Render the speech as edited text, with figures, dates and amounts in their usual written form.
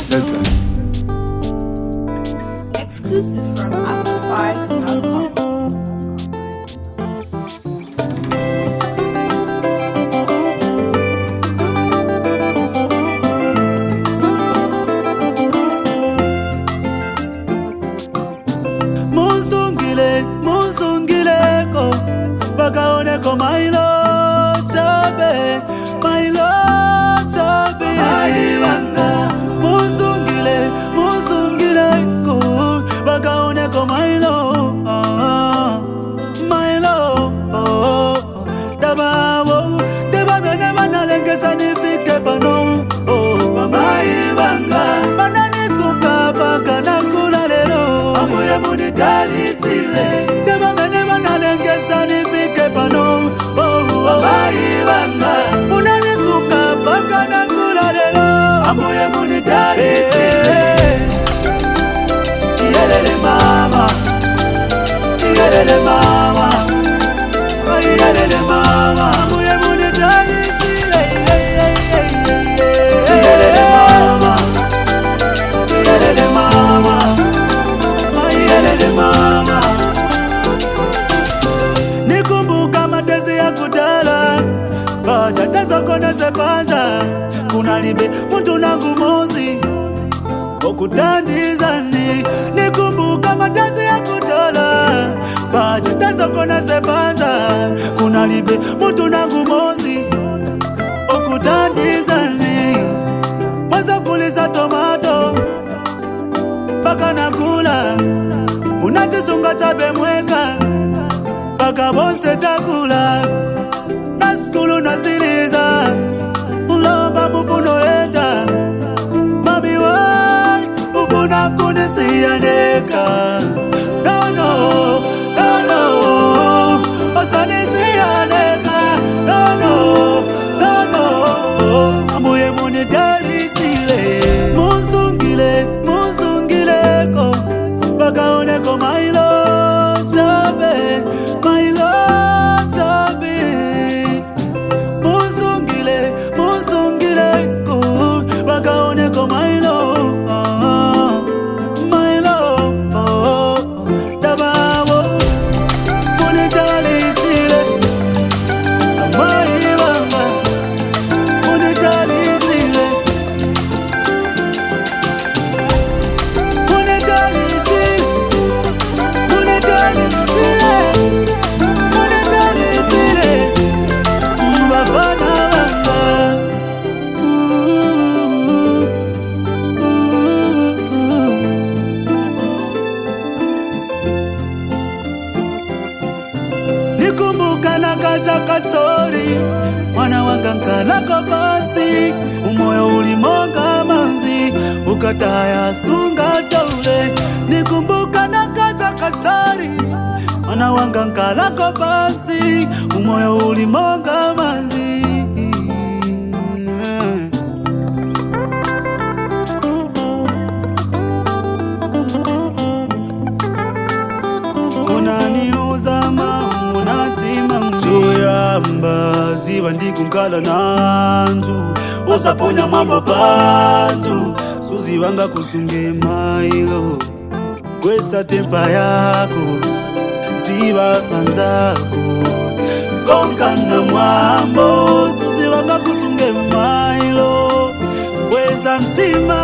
Let's go. Exclusive from Afro5.com. Musungileko bakaoneko my lord chabe Maibanga musungileko bakaoneko my lord daba bene banalengesa nifike pano Maibanga bananisunga baka nakula lero amuye munidalisile daba bene banalengesa nifike pano Maibanga munanisunga baka nakula lero amuye munidalisile Iyelele mama Iyelele mama Iyelele mama amuye munidalisile Iyelele mama Iyelele mama Iyelele mama Nikumbuka matezi ya kudala Baja tezo kone sepanja Kunalibe muntu nangu mozi Okutandizani Nikumbuka matezi ya kudala Baja tezo kone sepanja Kunalibe muntu nangu mozi Okutandizani Waza kulisa tomato Baka nakula Unatisunga tabe mweka Baka bonse takula Naskulu nasiliza Ulomba mufuno enda Mami wai Mufuna kunisianeka No Osanisianeka No Amuye munidalisile Musungileko Bakaoneko my lord chabe Musungileko Bakaoneko my lord Dabawo munidalisile Maibanga munidalisile Mbafana wanga Nikumbuka nakachaka story Mwana wanga nkalako pansi Umoyo ulimonga manzi Ukataya sunga taule Nikumbuka nakachaka story Mwana wanga nkalako pansi Umoyo ulimonga manzi Unaniuza mamu natima Zoyamba ziva ndikunkala nantu Osaponya mambo pantu Suzivanga kusunge mailo Kwesa tempa yako Ziva panzako Konkana mwambo Suzivanga kusunge mailo Kwesa mtima